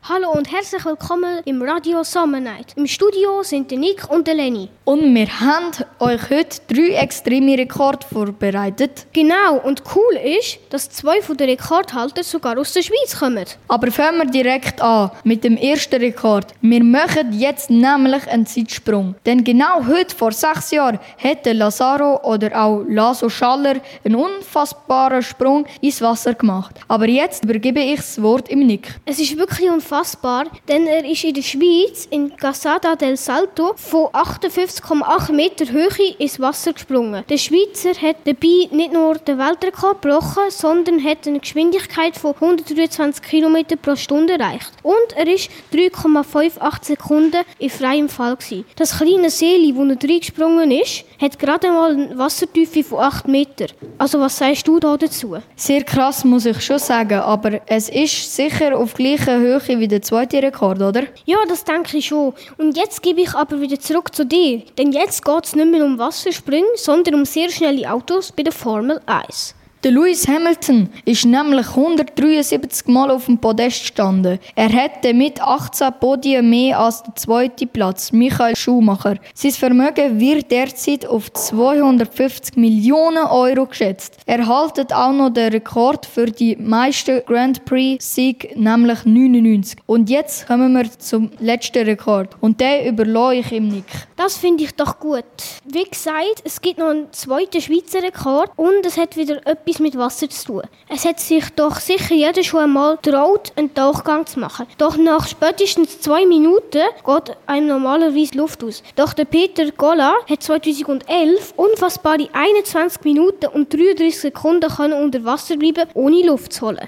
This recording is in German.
Hallo und herzlich willkommen im Radio Summer Night. Im Studio sind der Nick und der Lenny. Und wir haben euch heute 3 extreme Rekorde vorbereitet. Genau, und cool ist, dass 2 von den Rekordhaltern sogar aus der Schweiz kommen. Aber fangen wir direkt an mit dem ersten Rekord. Wir machen jetzt nämlich einen Zeitsprung. Denn genau heute vor 6 Jahren hätte Lazaro oder auch Lasso Schaller einen unfassbaren Sprung ins Wasser gemacht. Aber jetzt übergebe ich das Wort im Nick. Es ist wirklich unfassbar, denn er ist in der Schweiz in Casada del Salto von 58,8 Meter Höhe ins Wasser gesprungen. Der Schweizer hat dabei nicht nur den Weltrekord gebrochen, sondern hat eine Geschwindigkeit von 123 km pro Stunde erreicht. Und er war 3,58 Sekunden in freiem Fall gewesen. Das kleine Seeli, wo er reingesprungen ist, hat gerade mal eine Wassertiefe von 8 Meter. Also was sagst du da dazu? Sehr krass, muss ich schon sagen, aber es ist sicher auf gleicher Höhe wie der zweite Rekord, oder? Ja, das denke ich schon. Und jetzt gebe ich aber wieder zurück zu dir. Denn jetzt geht es nicht mehr um Wasserspringen, sondern um sehr schnelle Autos bei der Formel 1. Der Lewis Hamilton ist nämlich 173 Mal auf dem Podest gestanden. Er hatte mit 18 Podien mehr als der zweite Platz, Michael Schumacher. Sein Vermögen wird derzeit auf 250 Millionen Euro geschätzt. Er hält auch noch den Rekord für die meisten Grand Prix-Siege, nämlich 99. Und jetzt kommen wir zum letzten Rekord. Und den überlasse ich ihm Nick. Das finde ich doch gut. Wie gesagt, es gibt noch einen zweiten Schweizer Rekord und es hat wieder etwas mit Wasser zu tun. Es hat sich doch sicher jeder schon einmal getraut, einen Tauchgang zu machen. Doch nach spätestens 2 Minuten geht einem normalerweise Luft aus. Doch der Peter Golla hat 2011 unfassbare 21 Minuten und 33 Sekunden unter Wasser bleiben, ohne Luft zu holen.